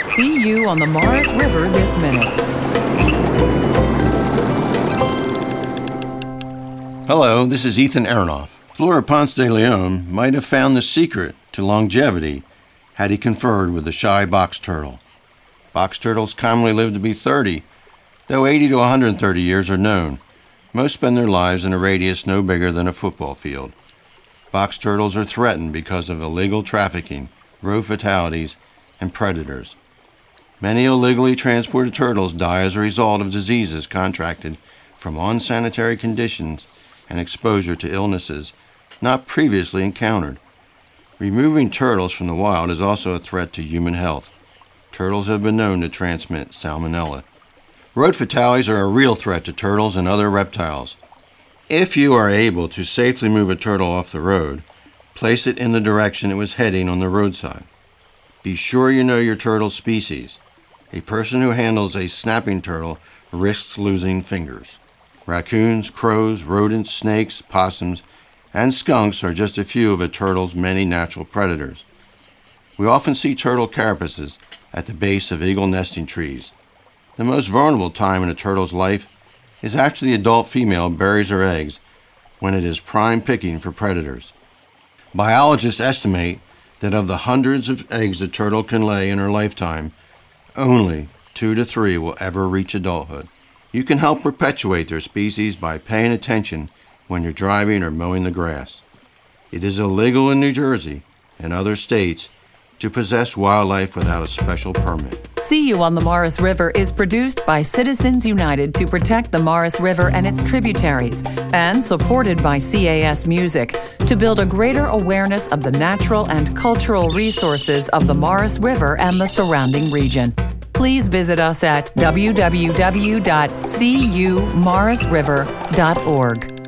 See you on the Morris River this minute. Hello, this is Ethan Aronoff. Flora Ponce de Leon might have found the secret to longevity had he conferred with the shy box turtle. Box turtles commonly live to be 30, though 80 to 130 years are known. Most spend their lives in a radius no bigger than a football field. Box turtles are threatened because of illegal trafficking, road fatalities, and predators. Many illegally transported turtles die as a result of diseases contracted from unsanitary conditions and exposure to illnesses not previously encountered. Removing turtles from the wild is also a threat to human health. Turtles have been known to transmit salmonella. Road fatalities are a real threat to turtles and other reptiles. If you are able to safely move a turtle off the road, place it in the direction it was heading on the roadside. Be sure you know your turtle species. A person who handles a snapping turtle risks losing fingers. Raccoons, crows, rodents, snakes, possums, and skunks are just a few of a turtle's many natural predators. We often see turtle carapaces at the base of eagle nesting trees. The most vulnerable time in a turtle's life is after the adult female buries her eggs when it is prime picking for predators. Biologists estimate that of the hundreds of eggs a turtle can lay in her lifetime, only 2 to 3 will ever reach adulthood. You can help perpetuate their species by paying attention when you're driving or mowing the grass. It is illegal in New Jersey and other states to possess wildlife without a special permit. See You on the Morris River is produced by Citizens United to protect the Morris River and its tributaries, and supported by CAS Music to build a greater awareness of the natural and cultural resources of the Morris River and the surrounding region. Please visit us at www.cumorrisriver.org.